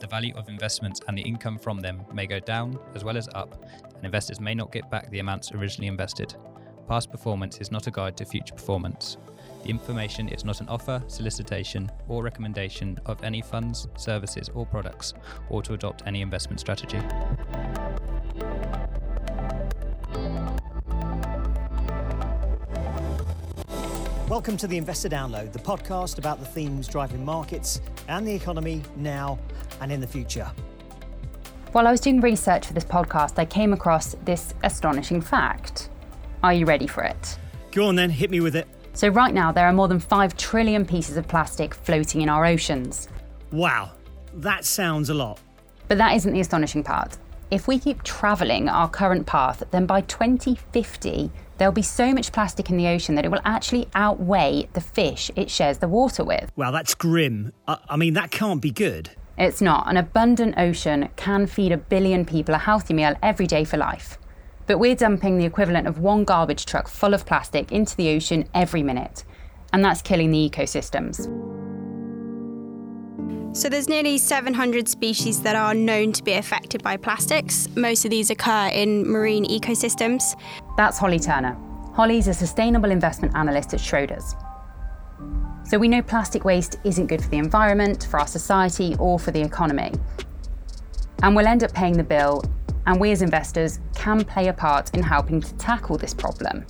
the value of investments and the income from them may go down as well as up, and investors may not get back the amounts originally invested. Past performance is not a guide to future performance. The information is not an offer, solicitation, or recommendation of any funds, services, or products, or to adopt any investment strategy. Welcome to the Investor Download, the podcast about the themes driving markets and the economy now and in the future. While I was doing research for this podcast, I came across this astonishing fact. Are you ready for it? Go on then, hit me with it. So right now, there are more than 5 trillion pieces of plastic floating in our oceans. Wow, that sounds a lot. But that isn't the astonishing part. If we keep travelling our current path, then by 2050, there'll be so much plastic in the ocean that it will actually outweigh the fish it shares the water with. Wow, that's grim. I mean, that can't be good. It's not. An abundant ocean can feed 1 billion people a healthy meal every day for life. But we're dumping the equivalent of 1 garbage truck full of plastic into the ocean every minute. And that's killing the ecosystems. So there's nearly 700 species that are known to be affected by plastics. Most of these occur in marine ecosystems. That's Holly Turner. Holly's a sustainable investment analyst at Schroders. So we know plastic waste isn't good for the environment, for our society, or for the economy. And we'll end up paying the bill, and we as investors can play a part in helping to tackle this problem.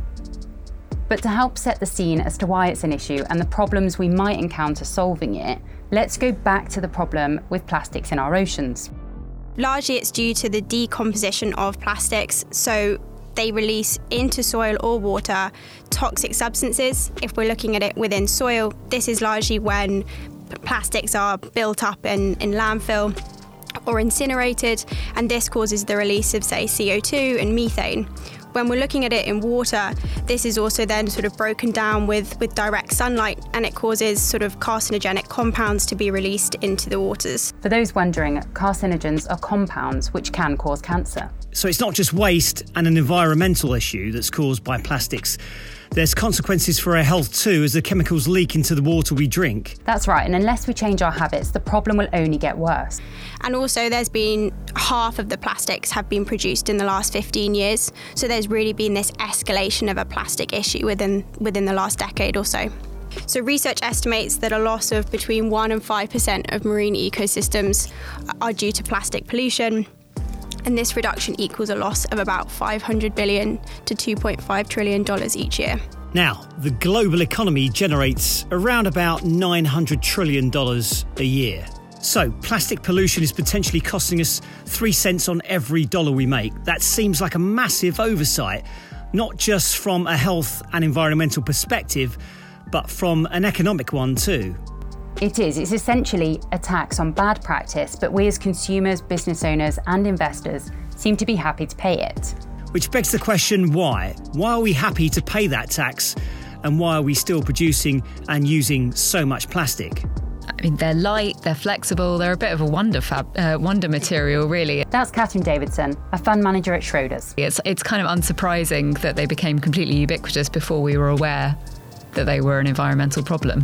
But to help set the scene as to why it's an issue and the problems we might encounter solving it, let's go back to the problem with plastics in our oceans. Largely it's due to the decomposition of plastics, so they release into soil or water toxic substances. If we're looking at it within soil, this is largely when plastics are built up in landfill or incinerated, and this causes the release of, say, CO2 and methane. When we're looking at it in water, this is also then sort of broken down with direct sunlight, and it causes sort of carcinogenic compounds to be released into the waters. For those wondering, carcinogens are compounds which can cause cancer. So it's not just waste and an environmental issue that's caused by plastics. There's consequences for our health too, as the chemicals leak into the water we drink. That's right, and unless we change our habits, the problem will only get worse. And also there's been half of the plastics have been produced in the last 15 years. So there's really been this escalation of a plastic issue within the last decade or so. So research estimates that a loss of between 1% and 5% of marine ecosystems are due to plastic pollution. And this reduction equals a loss of about $500 billion to $2.5 trillion each year. Now, the global economy generates around about $900 trillion a year. So, plastic pollution is potentially costing us 3 cents on every dollar we make. That seems like a massive oversight, not just from a health and environmental perspective, but from an economic one too. It is. It's essentially a tax on bad practice, but we as consumers, business owners and investors seem to be happy to pay it. Which begs the question, why? Why are we happy to pay that tax? And why are we still producing and using so much plastic? I mean, they're light, they're flexible, they're a bit of a wonder material, really. That's Catherine Davidson, a fund manager at Schroders. It's kind of unsurprising that they became completely ubiquitous before we were aware that they were an environmental problem.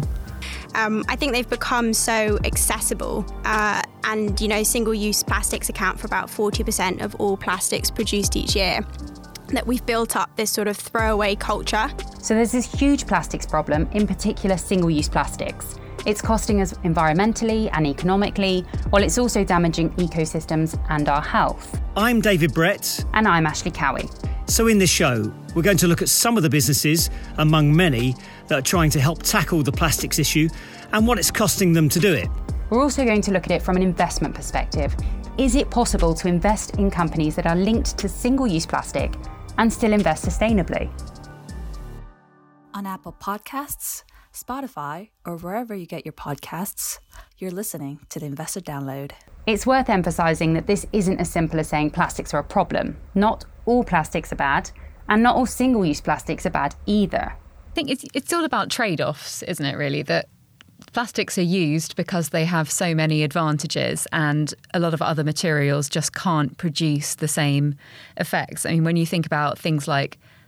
I think they've become so accessible and, single-use plastics account for about 40% of all plastics produced each year, that we've built up this sort of throwaway culture. So there's this huge plastics problem, in particular single-use plastics. It's costing us environmentally and economically, while it's also damaging ecosystems and our health. I'm David Brett. And I'm Ashley Cowie. So in this show, we're going to look at some of the businesses, among many, that are trying to help tackle the plastics issue and what it's costing them to do it. We're also going to look at it from an investment perspective. Is it possible to invest in companies that are linked to single-use plastic and still invest sustainably? On Apple Podcasts, Spotify, or wherever you get your podcasts, you're listening to the Investor Download. It's worth emphasising that this isn't as simple as saying plastics are a problem. Not all plastics are bad, and not all single-use plastics are bad either. I think it's all about trade-offs, isn't it, really? That plastics are used because they have so many advantages and a lot of other materials just can't produce the same effects. I mean, when you think about things like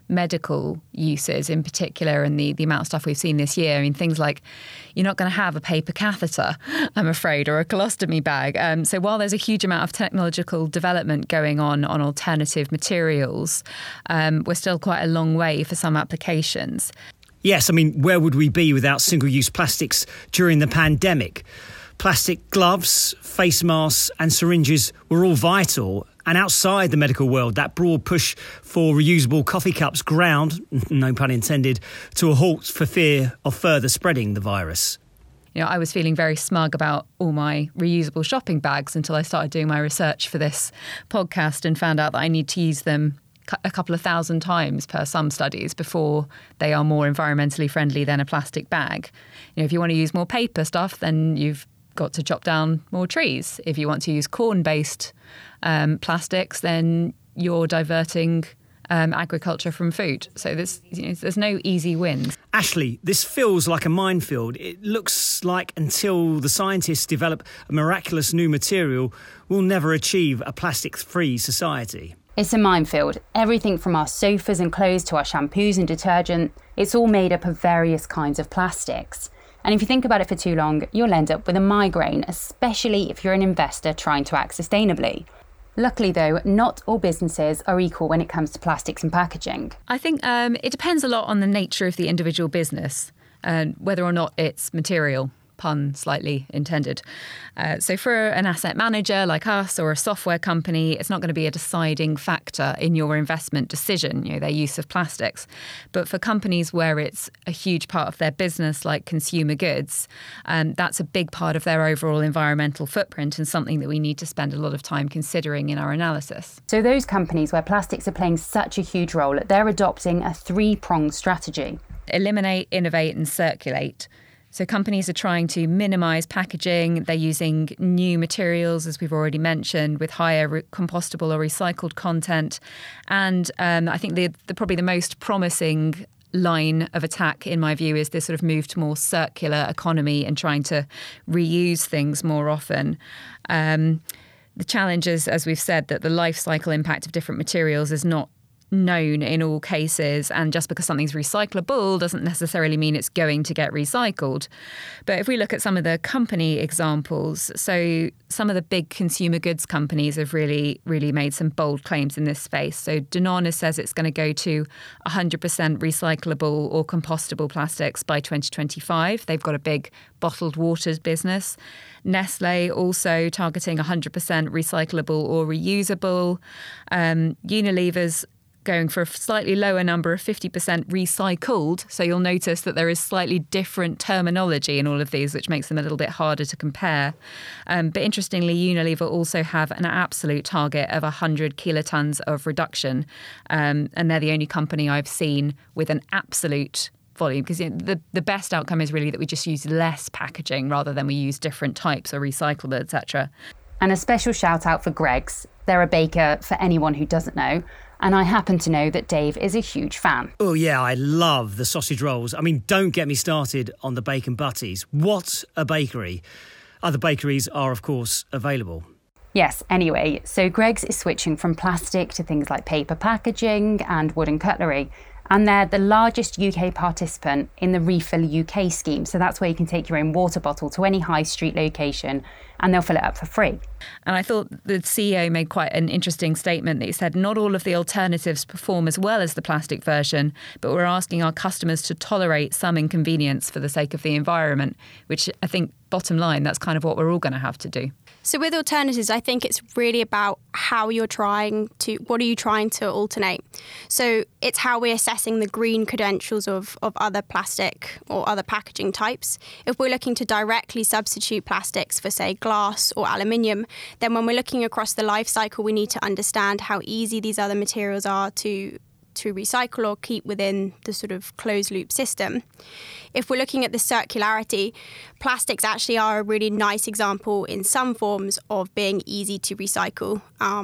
medical uses in particular, and the amount of stuff we've seen this year. I mean, things like you're not going to have a paper catheter, I'm afraid, or a colostomy bag. So while there's a huge amount of technological development going on alternative materials, we're still quite a long way for some applications. Yes, I mean, where would we be without single-use plastics during the pandemic? Plastic gloves, face masks and syringes were all vital. And outside the medical world, that broad push for reusable coffee cups ground, no pun intended, to a halt for fear of further spreading the virus. You know, I was feeling very smug about all my reusable shopping bags until I started doing my research for this podcast and found out that I need to use them a couple of thousand times per some studies before they are more environmentally friendly than a plastic bag. You know, if you want to use more paper stuff, then you've got to chop down more trees. If you want to use corn-based plastics, then you're diverting agriculture from food. So there's no easy wins. Ashley, this feels like a minefield. It looks like until the scientists develop a miraculous new material, we'll never achieve a plastic-free society. It's a minefield. Everything from our sofas and clothes to our shampoos and detergent, it's all made up of various kinds of plastics. And if you think about it for too long, you'll end up with a migraine, especially if you're an investor trying to act sustainably. Luckily, though, not all businesses are equal when it comes to plastics and packaging. I think it depends a lot on the nature of the individual business and whether or not it's material. Pun slightly intended. So for an asset manager like us or a software company, it's not going to be a deciding factor in your investment decision, their use of plastics. But for companies where it's a huge part of their business, like consumer goods, that's a big part of their overall environmental footprint and something that we need to spend a lot of time considering in our analysis. So those companies where plastics are playing such a huge role, they're adopting a three-pronged strategy. Eliminate, innovate and circulate. So companies are trying to minimise packaging. They're using new materials, as we've already mentioned, with higher compostable or recycled content. And I think probably the most promising line of attack, in my view, is this sort of move to more circular economy and trying to reuse things more often. The challenge is, as we've said, that the life cycle impact of different materials is not known in all cases, and just because something's recyclable doesn't necessarily mean it's going to get recycled. But if we look at some of the company examples, so some of the big consumer goods companies have really made some bold claims in this space. So Danone says it's going to go to 100% recyclable or compostable plastics by 2025. They've got a big bottled waters business. Nestle also targeting 100% recyclable or reusable. Unilever's going for a slightly lower number of 50% recycled. So you'll notice that there is slightly different terminology in all of these, which makes them a little bit harder to compare. But interestingly, Unilever also have an absolute target of 100 kilotons of reduction. And they're the only company I've seen with an absolute volume, because the best outcome is really that we just use less packaging rather than we use different types or recyclable, etc. And a special shout out for Greggs. They're a baker for anyone who doesn't know. And I happen to know that Dave is a huge fan. Oh, yeah, I love the sausage rolls. I mean, don't get me started on the bacon butties. What a bakery. Other bakeries are, of course, available. Yes, anyway, so Greggs is switching from plastic to things like paper packaging and wooden cutlery. And they're the largest UK participant in the Refill UK scheme. So that's where you can take your own water bottle to any high street location and they'll fill it up for free. And I thought the CEO made quite an interesting statement that he said, not all of the alternatives perform as well as the plastic version, but we're asking our customers to tolerate some inconvenience for the sake of the environment, which I think, bottom line, that's kind of what we're all going to have to do. So with alternatives, I think it's really about what are you trying to alternate? So it's how we're assessing the green credentials of other plastic or other packaging types. If we're looking to directly substitute plastics for, say, glass or aluminium, then when we're looking across the life cycle, we need to understand how easy these other materials are to recycle or keep within the sort of closed loop system. If we're looking at the circularity, plastics actually are a really nice example in some forms of being easy to recycle.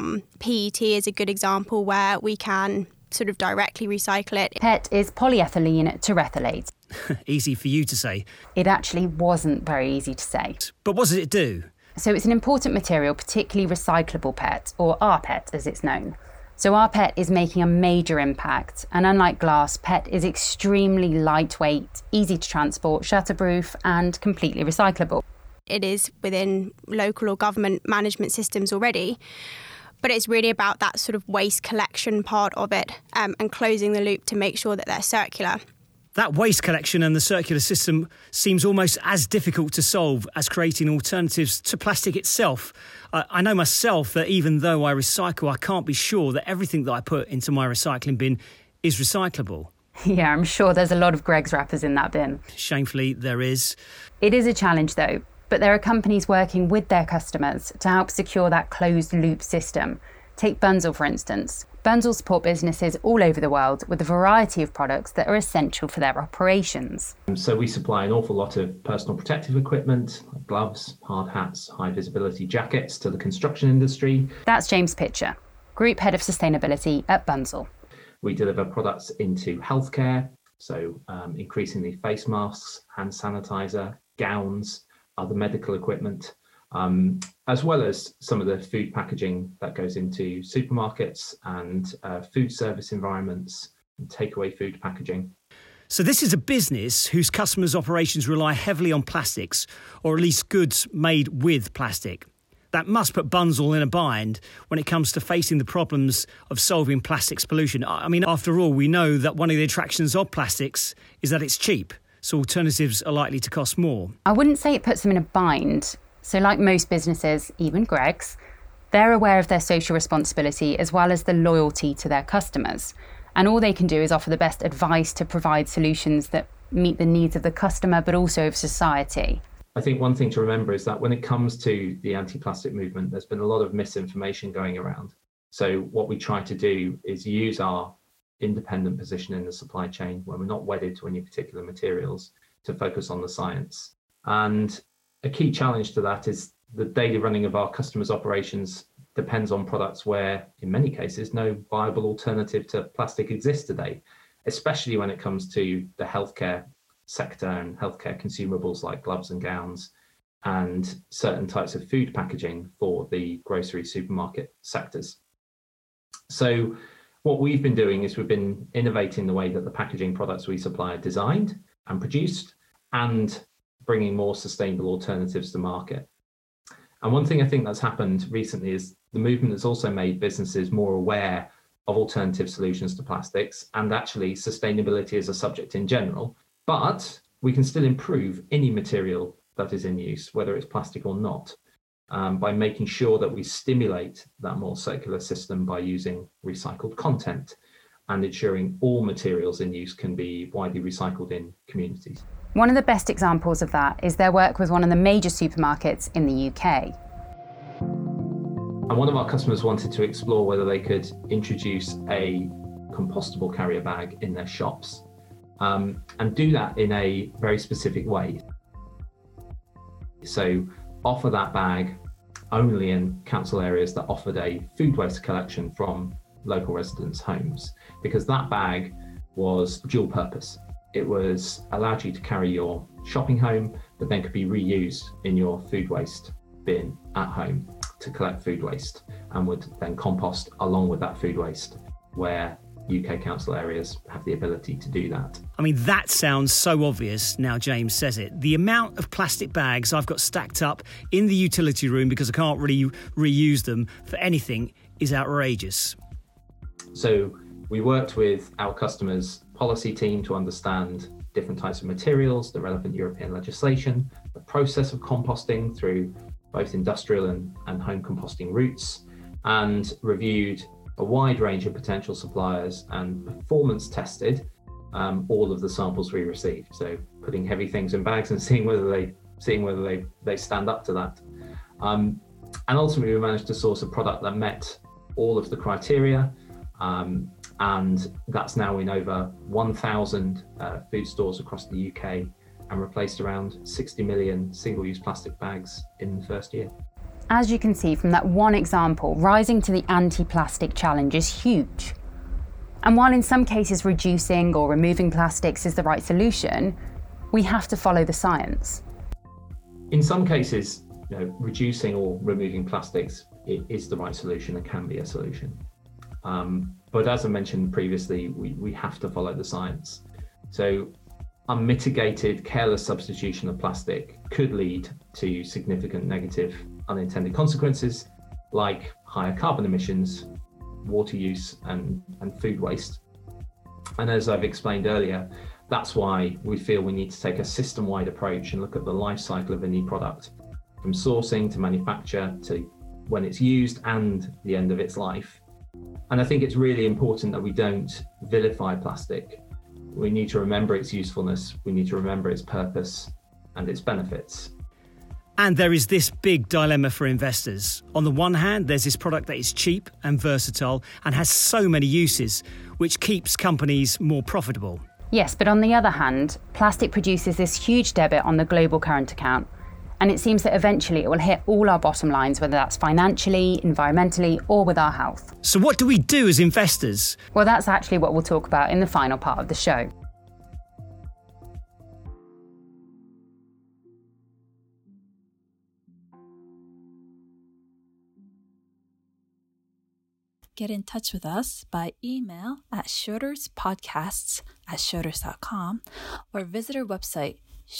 PET is a good example where we can sort of directly recycle it. PET is polyethylene terephthalate. Easy for you to say. It actually wasn't very easy to say. But what does it do? So it's an important material, particularly recyclable PET, or rPET as it's known. So our PET is making a major impact, and unlike glass, PET is extremely lightweight, easy to transport, shutterproof and completely recyclable. It is within local or government management systems already, but it's really about that sort of waste collection part of it, and closing the loop to make sure that they're circular. That waste collection and the circular system seems almost as difficult to solve as creating alternatives to plastic itself. I know myself that even though I recycle, I can't be sure that everything that I put into my recycling bin is recyclable. Yeah, I'm sure there's a lot of Greggs wrappers in that bin. Shamefully, there is. It is a challenge though, but there are companies working with their customers to help secure that closed loop system. Take Bunzl, for instance. Bunzl support businesses all over the world with a variety of products that are essential for their operations. So we supply an awful lot of personal protective equipment, like gloves, hard hats, high visibility jackets to the construction industry. That's James Pitcher, Group Head of Sustainability at Bunzl. We deliver products into healthcare, so increasingly face masks, hand sanitizer, gowns, other medical equipment. As well as some of the food packaging that goes into supermarkets and food service environments and takeaway food packaging. So this is a business whose customers' operations rely heavily on plastics, or at least goods made with plastic. That must put Bunzl in a bind when it comes to facing the problems of solving plastics pollution. I mean, after all, we know that one of the attractions of plastics is that it's cheap, so alternatives are likely to cost more. I wouldn't say it puts them in a bind. So like most businesses, even Greggs, they're aware of their social responsibility as well as the loyalty to their customers. And all they can do is offer the best advice to provide solutions that meet the needs of the customer, but also of society. I think one thing to remember is that when it comes to the anti-plastic movement, there's been a lot of misinformation going around. So what we try to do is use our independent position in the supply chain, when we're not wedded to any particular materials, to focus on the science. And a key challenge to that is the daily running of our customers' operations depends on products where, in many cases, no viable alternative to plastic exists today, especially when it comes to the healthcare sector and healthcare consumables like gloves and gowns and certain types of food packaging for the grocery supermarket sectors. So what we've been doing is we've been innovating the way that the packaging products we supply are designed and produced, and bringing more sustainable alternatives to market. And one thing I think that's happened recently is the movement has also made businesses more aware of alternative solutions to plastics and actually sustainability as a subject in general. But we can still improve any material that is in use, whether it's plastic or not, by making sure that we stimulate that more circular system by using recycled content and ensuring all materials in use can be widely recycled in communities. One of the best examples of that is their work with one of the major supermarkets in the UK. And one of our customers wanted to explore whether they could introduce a compostable carrier bag in their shops, and do that in a very specific way. So offer that bag only in council areas that offered a food waste collection from local residents' homes, because that bag was dual purpose. It was allowed you to carry your shopping home, but then could be reused in your food waste bin at home to collect food waste, and would then compost along with that food waste where UK council areas have the ability to do that. I mean, that sounds so obvious now James says it. The amount of plastic bags I've got stacked up in the utility room because I can't really reuse them for anything is outrageous. So we worked with our customers' policy team to understand different types of materials, the relevant European legislation, the process of composting through both industrial and home composting routes, and reviewed a wide range of potential suppliers and performance tested all of the samples we received. So putting heavy things in bags and seeing whether they stand up to that. And ultimately we managed to source a product that met all of the criteria, and that's now in over 1,000 food stores across the UK, and replaced around 60 million single-use plastic bags in the first year. As you can see from that one example, rising to the anti-plastic challenge is huge. And while in some cases reducing or removing plastics is the right solution, we have to follow the science. In some cases, reducing or removing plastics is the right solution and can be a solution. But as I mentioned previously, we have to follow the science. So unmitigated, careless substitution of plastic could lead to significant negative unintended consequences like higher carbon emissions, water use, and food waste. And as I've explained earlier, that's why we feel we need to take a system-wide approach and look at the life cycle of a new product, from sourcing to manufacture to when it's used and the end of its life. And I think it's really important that we don't vilify plastic. We need to remember its usefulness, we need to remember its purpose and its benefits. And there is this big dilemma for investors. On the one hand, there's this product that is cheap and versatile and has so many uses, which keeps companies more profitable. Yes, but on the other hand, plastic produces this huge debit on the global current account. And it seems that eventually it will hit all our bottom lines, whether that's financially, environmentally, or with our health. So what do we do as investors? Well, that's actually what we'll talk about in the final part of the show. Get in touch with us by email at schroderspodcasts@schroders.com or visit our website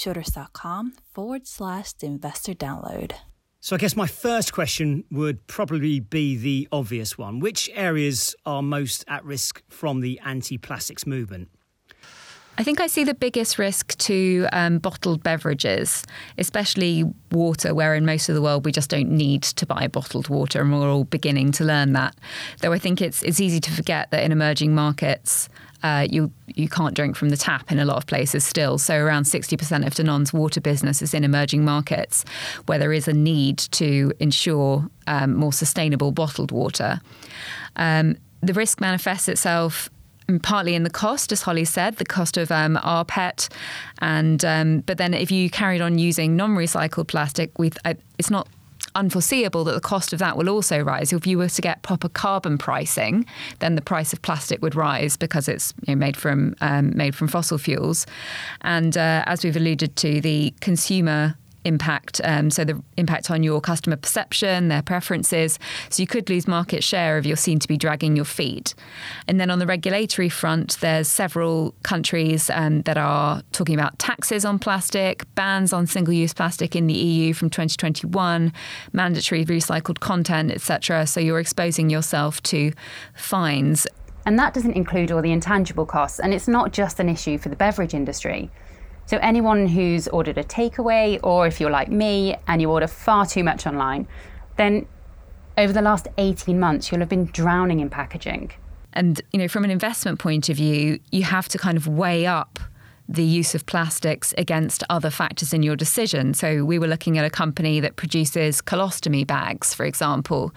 schroders.com/the investor download. So I guess my first question would probably be the obvious one. Which areas are most at risk from the anti-plastics movement? I think I see the biggest risk to bottled beverages, especially water, where in most of the world we just don't need to buy bottled water, and we're all beginning to learn that. Though I think it's easy to forget that in emerging markets, you can't drink from the tap in a lot of places still. So around 60% of Danone's water business is in emerging markets, where there is a need to ensure more sustainable bottled water. The risk manifests itself partly in the cost, as Holly said, the cost of rPET, but then if you carried on using non-recycled plastic, it's not unforeseeable that the cost of that will also rise. If you were to get proper carbon pricing, then the price of plastic would rise because it's made from fossil fuels. And as we've alluded to, the consumer impact, so the impact on your customer perception, their preferences. So you could lose market share if you're seen to be dragging your feet. And then on the regulatory front, there's several countries that are talking about taxes on plastic, bans on single-use plastic in the EU from 2021, mandatory recycled content, etc. So you're exposing yourself to fines. And that doesn't include all the intangible costs. And it's not just an issue for the beverage industry. So anyone who's ordered a takeaway, or if you're like me and you order far too much online, then over the last 18 months, you'll have been drowning in packaging. And, from an investment point of view, you have to kind of weigh up the use of plastics against other factors in your decision. So we were looking at a company that produces colostomy bags, for example.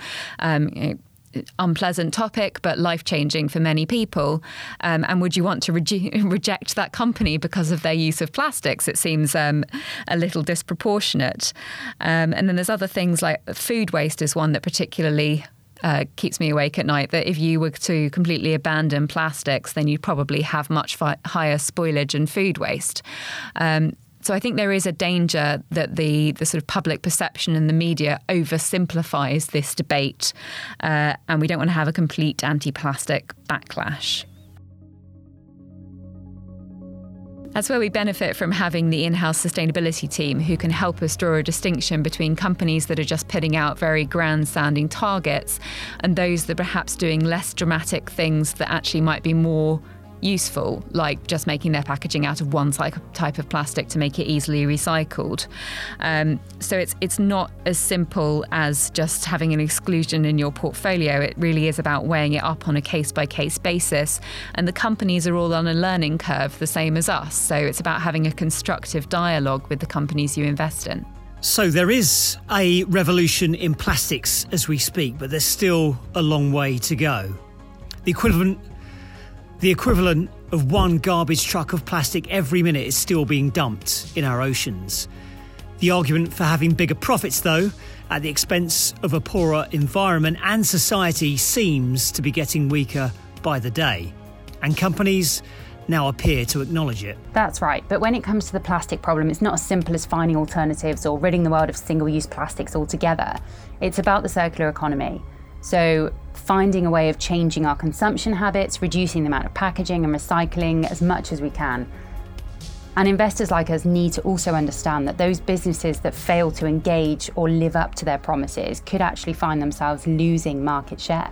Unpleasant topic, but life-changing for many people. And would you want to reject that company because of their use of plastics? It seems a little disproportionate. And then there's other things like food waste is one that particularly keeps me awake at night, that if you were to completely abandon plastics, then you'd probably have much higher spoilage and food waste. So I think there is a danger that the sort of public perception and the media oversimplifies this debate, and we don't want to have a complete anti-plastic backlash. That's where we benefit from having the in-house sustainability team who can help us draw a distinction between companies that are just putting out very grand-sounding targets and those that are perhaps doing less dramatic things that actually might be more useful, like just making their packaging out of one type of plastic to make it easily recycled. So it's not as simple as just having an exclusion in your portfolio. It really is about weighing it up on a case-by-case basis. And the companies are all on a learning curve, the same as us. So it's about having a constructive dialogue with the companies you invest in. So there is a revolution in plastics as we speak, but there's still a long way to go. The equivalent of one garbage truck of plastic every minute is still being dumped in our oceans. The argument for having bigger profits, though, at the expense of a poorer environment and society seems to be getting weaker by the day. And companies now appear to acknowledge it. That's right, but when it comes to the plastic problem, it's not as simple as finding alternatives or ridding the world of single-use plastics altogether. It's about the circular economy. So finding a way of changing our consumption habits, reducing the amount of packaging and recycling as much as we can. And investors like us need to also understand that those businesses that fail to engage or live up to their promises could actually find themselves losing market share.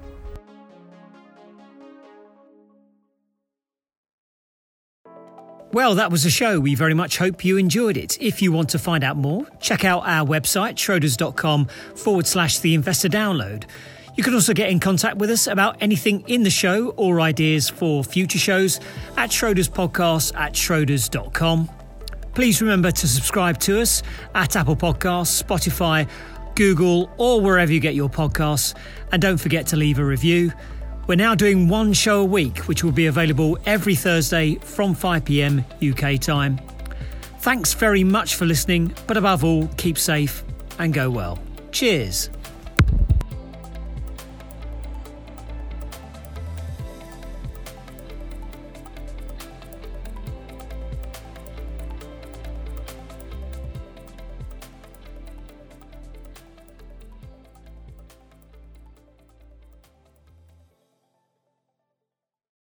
Well, that was the show. We very much hope you enjoyed it. If you want to find out more, check out our website, schroders.com/The Investor Download. You can also get in contact with us about anything in the show or ideas for future shows at schroderspodcast@schroders.com. Please remember to subscribe to us at Apple Podcasts, Spotify, Google, or wherever you get your podcasts. And don't forget to leave a review. We're now doing one show a week, which will be available every Thursday from 5 p.m. UK time. Thanks very much for listening, but above all, keep safe and go well. Cheers.